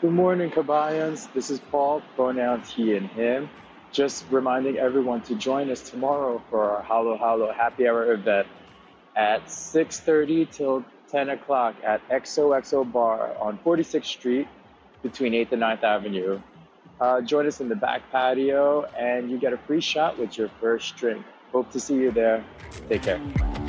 Good morning, Kabayans. This is Paul, pronouns he and him. Just reminding everyone to join us tomorrow for our Halo Halo Happy Hour event at 6:30 till 10 o'clock at XOXO Bar on 46th Street between 8th and 9th Avenue. Join us in the back patio and you get a free shot with your first drink. Hope to see you there. Take care.